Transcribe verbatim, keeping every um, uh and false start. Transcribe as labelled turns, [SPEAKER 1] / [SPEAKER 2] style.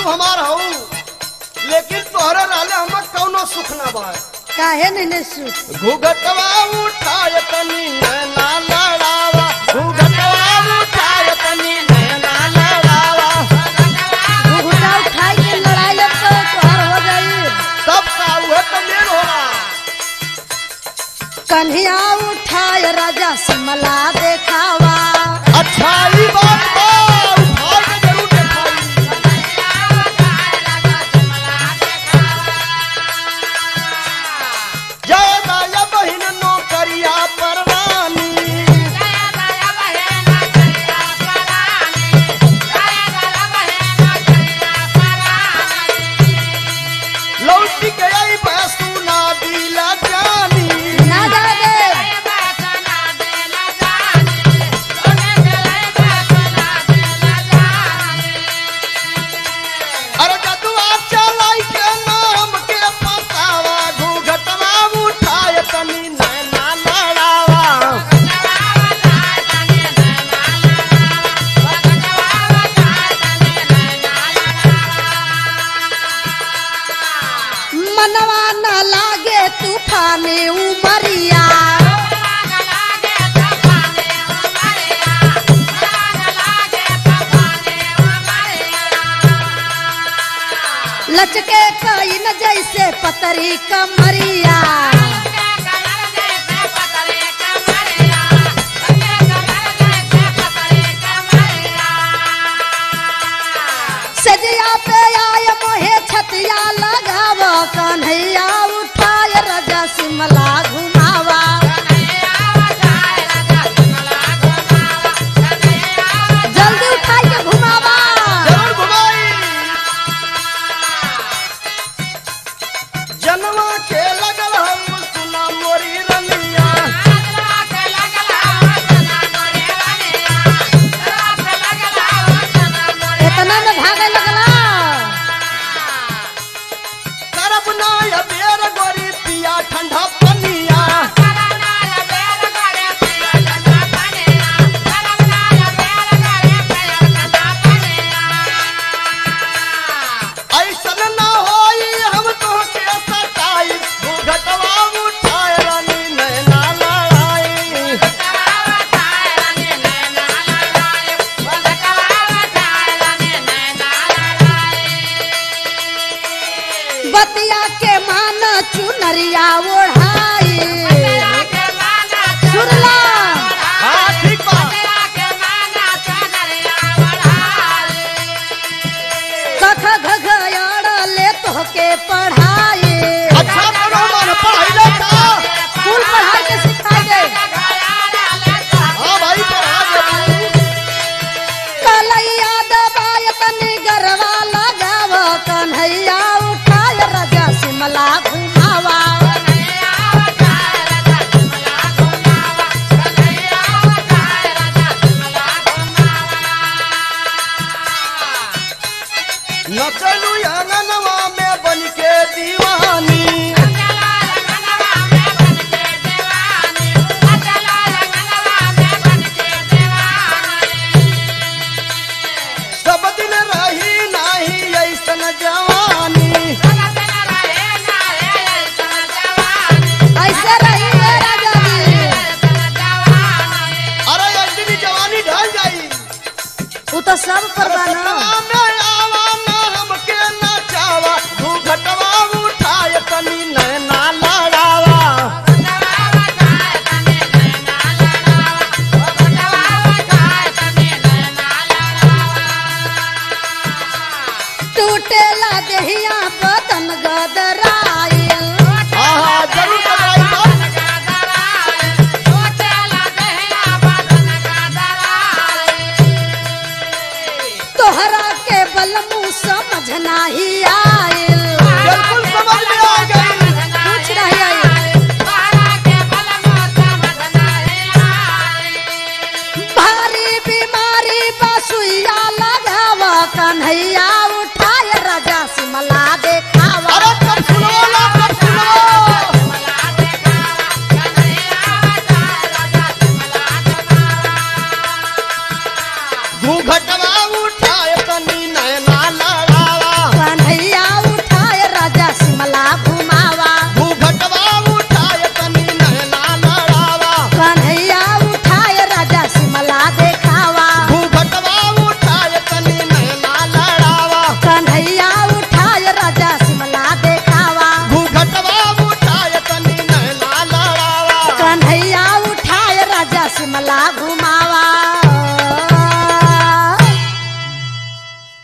[SPEAKER 1] तू हमार हूँ, लेकिन तोहरे रहले हम कौनो सुख ना बा।
[SPEAKER 2] काहे नहीं सुख?
[SPEAKER 1] घूघटवा उठाय तनी नैना लड़ावा, घूघटवा उठाय तनी नैना लड़ावा।
[SPEAKER 2] घूघटा उठाई के लड़ाई लब तो तोहर हो जाई।
[SPEAKER 1] तब का हुआ तो मेल होला।
[SPEAKER 2] कन्हिया उठाय राजा सिमला देखावा।
[SPEAKER 1] अच्छा ई बात बा, उठाय के जरूर देखाई। जय दाया बहिन नौकरिया परवानी, लौटी गई बसु ना दिला जानी।
[SPEAKER 2] ना जाए दे।
[SPEAKER 1] अरे जदुआ चलाई के नाम के पतावा, घूघटवा उठाय तनी नैना लड़ावा।
[SPEAKER 2] मनवा न लागे तूफाने उमरिया। लचके कई न जैसे पतरी कमरिया। सजिया पे आय मोहे छतिया लगाव, कन्हैया उठाय राजा सिमला घुमावा। जल्दी उठाई के घुमावा।
[SPEAKER 1] जरूर घुमाई। जनवा के लगल हम सुना मोरी रनिया,
[SPEAKER 2] इतना में भागे लगला।
[SPEAKER 1] करब ना अबेर गोरी पिया ठंडा पनिया।
[SPEAKER 2] शिमला घूम